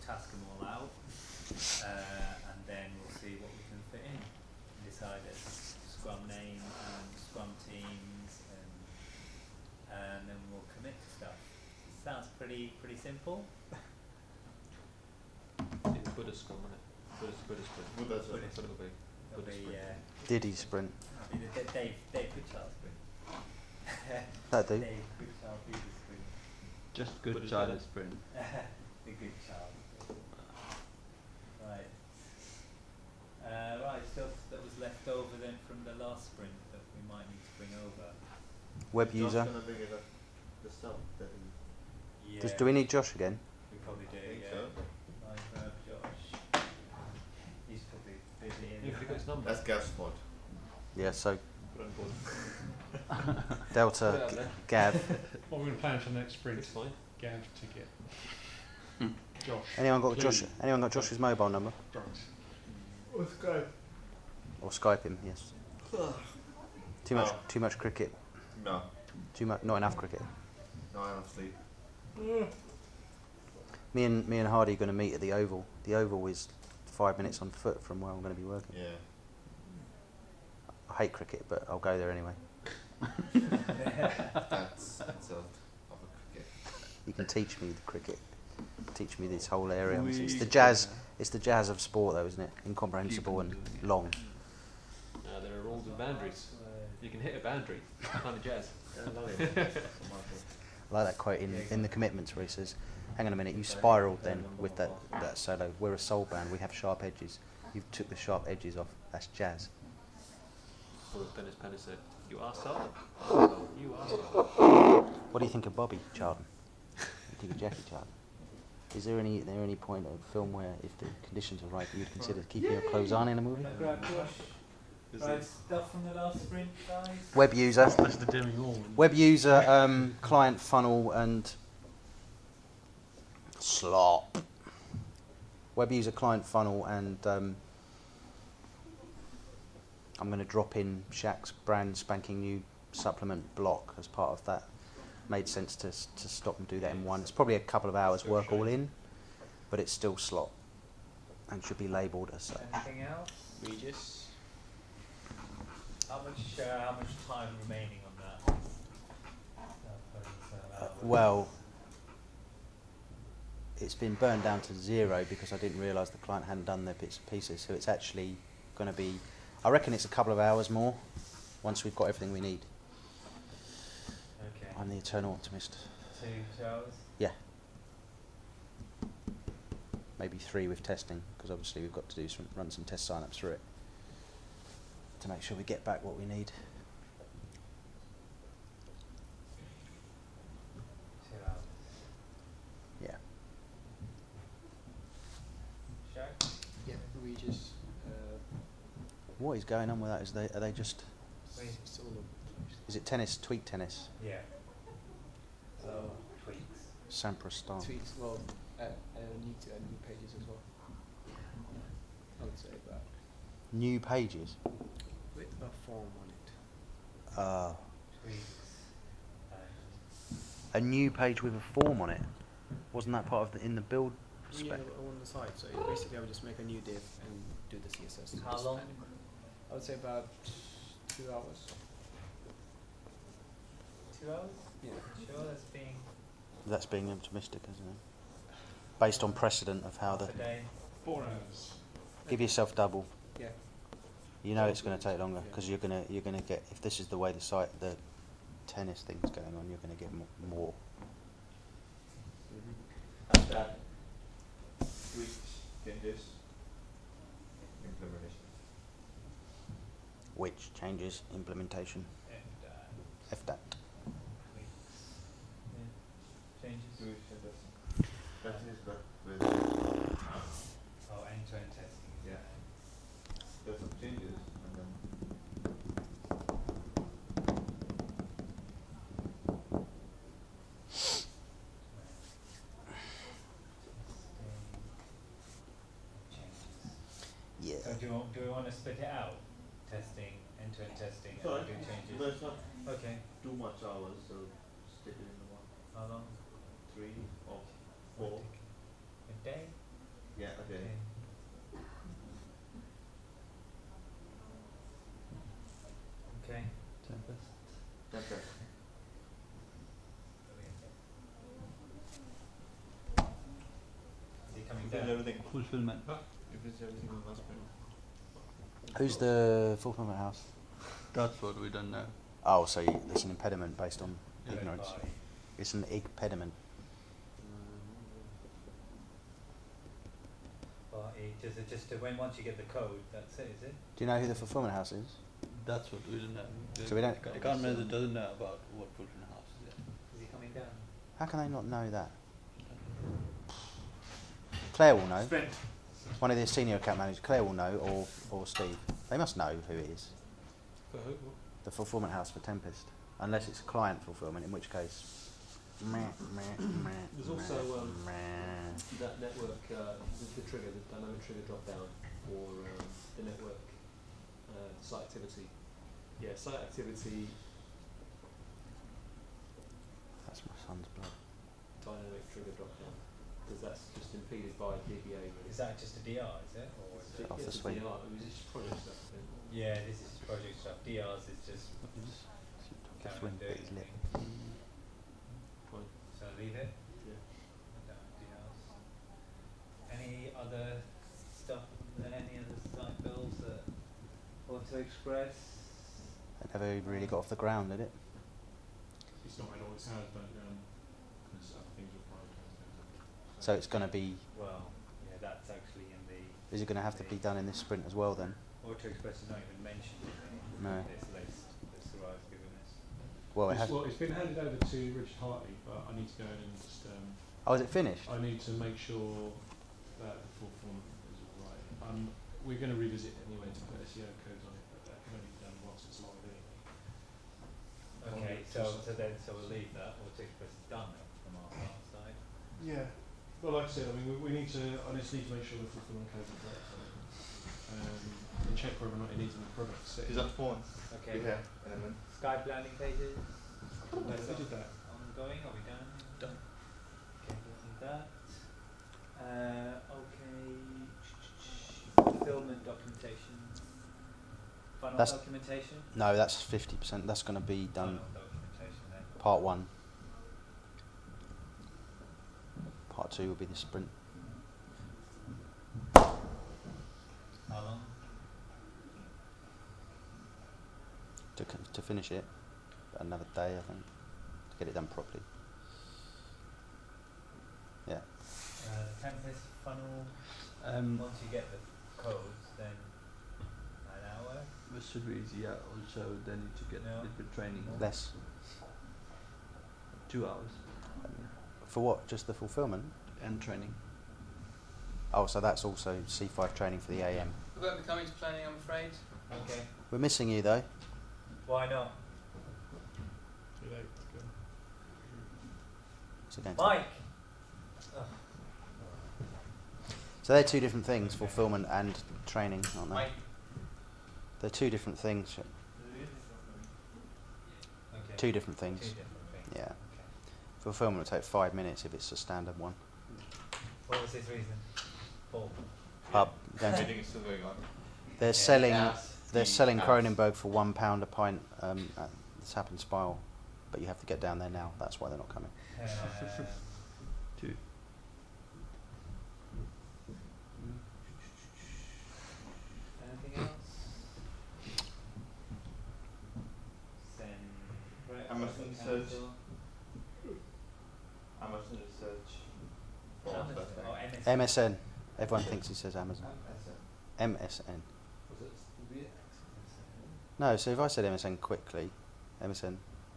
task them all out, and then we'll see what we can fit in. And decide a scrum name and scrum teams, and then we'll commit to stuff. Sounds pretty simple. It's Buddha scrum, isn't it? Buddha sprint. It'll be Diddy sprint. it'll be the Dave Goodchild sprint. That do. Dave Goodchild Buddha sprint. Just good child sprint. The good child. Right. Right, stuff that was left over then from the last sprint that we might need to bring over. Web user. Gonna bring it up the stuff that Yeah. Do we need Josh again? We probably do, think yeah. so. Live Josh. He's probably busy. You've got his number. That's Gav's fault. Yeah, so Put on board. Delta, Put it out there. Gav. What we're going to plan for the next sprint? It's fine. Gav to get Josh. Anyone got Clearly. Josh? Anyone got Josh's mobile number? Right. Let's go. Or Skype him? Yes. Too much cricket. No, Not enough cricket. no, I don't sleep. Me and Hardy are going to meet at the Oval. The Oval is 5 minutes on foot from where I'm going to be working. Yeah. I hate cricket, but I'll go there anyway. That's of a cricket. You can teach me the cricket. Teach me this whole area. It's the jazz. It's the jazz of sport, though, isn't it? Incomprehensible and long. There are rules and boundaries. You can hit a boundary. Kind of jazz. I like that quote in the commitments where he says, "Hang on a minute, you spiralled then with that solo. We're a soul band. We have sharp edges. You took the sharp edges off. That's jazz." Or as Dennis Penner said, you are soul. You are soul. What do you think of Bobby Charlton? What do you think of Jackie Charlton? Is there any point of film where, if the conditions are right, you'd consider keeping your clothes on in a movie? Grab Josh. Right, stuff from the last sprint, guys. Web user. That's the doing all. Web user, client funnel and slop. Web user, client funnel, and I'm going to drop in Shaq's brand spanking new supplement block as part of that. Made sense to stop and do that in one. It's probably a couple of hours work all in, but it's still slop and should be labelled as such. Anything else? Regis. How much time remaining on that? Well, it's been burned down to 0 because I didn't realise the client hadn't done their bits and pieces. So it's actually going to be, I reckon it's a couple of hours more once we've got everything we need. Okay. I'm the eternal optimist. 2 hours? Yeah. Maybe 3 with testing, because obviously we've got to run some test sign-ups through it to make sure we get back what we need. 2 hours. Yeah. Shaq? Yeah, Regis. What is going on with that? Are they just? It's all over the place. Is it tennis? Tweak tennis. Yeah. So, tweaks. Samprastan. Tweets, well, need to add new pages as well. I would say that. New pages. With a form on it. Tweaks. A new page with a form on it. Wasn't that part of in the build spec? Yeah, on the side. So basically, I would just make a new div and do the CSS. How long? I would say about 2 hours. 2 hours? Yeah. Sure, that's being That's being optimistic, isn't it? Based on precedent of how half a day. 4 hours. give yourself double. Yeah. You know it's going to take longer because you're going to get, if this is the way the tennis thing's going on, you're going to get more. And that tweaks, changes, implementation. Which changes implementation. And FDAT. tweaks. Yeah. Changes. Tweaks, changes. That is that with Oh, end-to-end testing. Yeah. There's some changes and then Yeah. So do we want to split it out? Testing, end-to-end testing, and Sorry, do changes. but it's not Okay. too much hours, so stick it in the one. How long? 3 or 4. A day? Yeah, okay. Okay. Tempest. Okay. Is he coming If it's down? everything, Fulfillment. if it's everything on last print. Who's the fulfillment house? That's what we don't know. Oh, so there's an impediment based on Yeah. ignorance. Party. It's an impediment. Party. Just to when once you get the code, that's it, is it? Do you know who the fulfillment house is? That's what we don't know. So we don't- The account manager doesn't know about what fulfillment house is. Is he coming down? How can they not know that? Claire will know. Sprint. One of the senior account managers, Claire will know, or Steve. They must know who it is. For who? The fulfillment house for Tempest. Unless it's client fulfillment, in which case... There's also meh. that network, the trigger, the dynamic trigger drop down for the network site activity. Yeah, site activity That's my son's blood. dynamic trigger drop down because that's just impeded by DBA. Really. Is that just a DR, is it? Or is it? Off the It's a suite. DR, it was just project stuff. I think. Yeah, this is project stuff. DRs is just Just carry on wink at doing his lip. things. Fine. So leave it. Yeah. Down DRs. Any other stuff? Any other site bills that want to express? It never really got off the ground, did it? It's not made all its hours, but because other things were prioritised. So it's going to be... Well, yeah, that's actually in the. Is it going to have to be done in this sprint as well then? Auto Express is not even mentioned in No. this list that Sarai's given us. Well, it has... Well, it's been handed over to Richard Hartley, but I need to go in and just. Oh, is it finished? I need to make sure that the full form is all right. We're going to revisit it anyway to put SEO codes on it, but that can only be done once it's live anyway. Okay, Just- so we'll leave that. Auto Express is done then from our side. Yeah. Well, like I said, I mean, we need to. I just need to make sure the fulfillment codes are correct. And check whether or not it needs any products. Is that phone? Okay. Yeah. Element. Skype landing pages. That's We did that. ongoing. Are we done? Done. Okay, we'll do that. Okay. Fulfillment documentation. Final That's- documentation. No, that's 50%. That's going to be done Final documentation then. part 1. Part 2 will be the sprint. How long? To finish it. Another day, I think. To get it done properly. Yeah. Tempest funnel. Um, Once you get the codes, then an hour. it should be easy. Yeah. Also, they need to get Yeah. a little bit training. Less. 2 hours For what? Just the fulfillment? and training. Oh, so that's also C5 training for the AM. We won't be coming to planning, I'm afraid. Okay. We're missing you though. Why not? Too late. Go. So, going to- Mike. so they're two different things, fulfillment and training, aren't they? Mike. They're two different things. Okay. Two different Two things. different things. Yeah. Okay. Fulfillment will take 5 minutes if it's a standard one. What was his reason? Paul. Going to- Meeting is still going on. they're Yeah, selling. gas. They're selling gas. Kronenberg for £1 a pint. It's happened Spile, but you have to get down there now. That's why they're not coming. 2. Anything else? Send. Amazon search. Amazon research. for Amazon. stuff Oh, like MSN. MSN. Everyone thinks it says Amazon. MSN. Was it React? No, so if I said MSN quickly, MSN.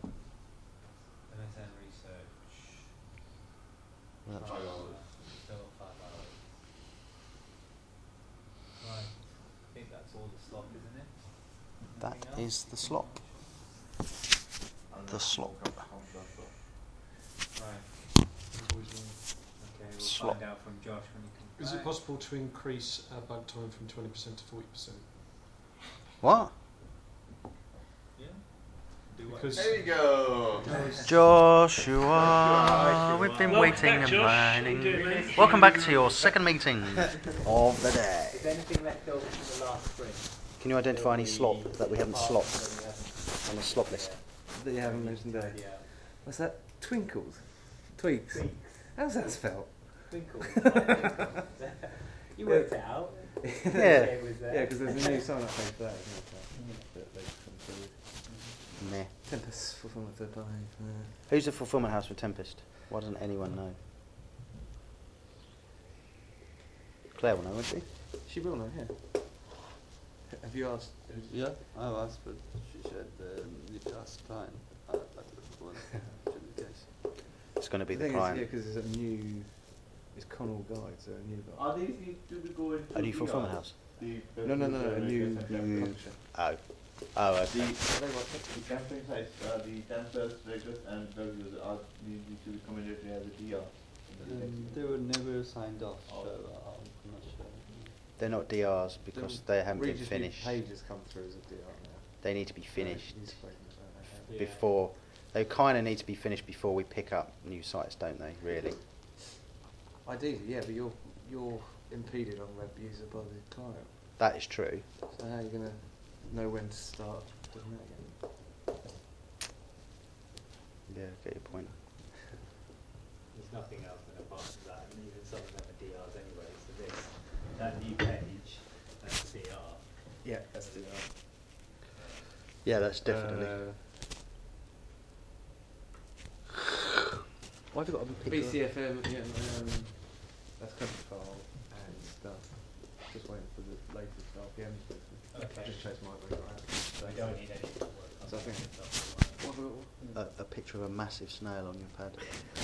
MSN research. Well, that's- 5 hours. Still 5 hours. Right. I think that's all the slot, isn't it? That Anything else? is the slop. And The then slop. comes after. Right. Okay, we'll Slot. find out from Josh when he comes Is it back. possible to increase our bug time from 20% to 40%? What? Yeah. Because There you go. Joshua, we've been waiting and planning. Welcome back to your second meeting of the day. Is anything left over from the last spring? Can you identify any slop that we haven't slopped That we haven't- on the slop list? That you haven't mentioned there. Yeah. What's that? Twinkles? Tweaks? Tweaks. How's that spelled? Twinkle. You worked it out. Yeah. It was there. Yeah, because there's a new sign up page for that, isn't there? That they've come through with. Meh. Tempest fulfillment third party. Who's the fulfilment house for Tempest? Why doesn't anyone know? Claire will know, won't she? She will know, yeah. Have you asked? Yeah, I've asked, but she said need to ask client. I don't know should be the case. It's going to be The the thing is, client. yeah, because it's a new. It's Connell Guides, so a new guy. Are these need to be going to A new fulfilment house? No, a new publisher. Oh. Oh, The okay. camping sites, the dancers, regulars and drug users are need to be commended as a DR. They were never signed off, so Oh. I'm not sure. They're not DRs because they haven't been Regis View finished. pages come through as a DR now. They need to be finished He's spoken about that. Yeah. before. They kind of need to be finished before we pick up new sites, don't they? Really? Ideally, yeah, but you're impeded on web user by the client. That is true. So how are you going to know when to start doing that again? Yeah, I get your point. There's nothing else than apart from that, and even some of them are DRs anyway. So this, that new page, that's DR. Yeah, that's the Yeah, that's definitely. Why have you got a picture? BCFM, yeah, that's country file and stuff. Just waiting for the latest RPM system. Okay. Just chase my way around. So I don't need any more work on So I that. think- That's all right. What have I got? A picture of a massive snail on your pad.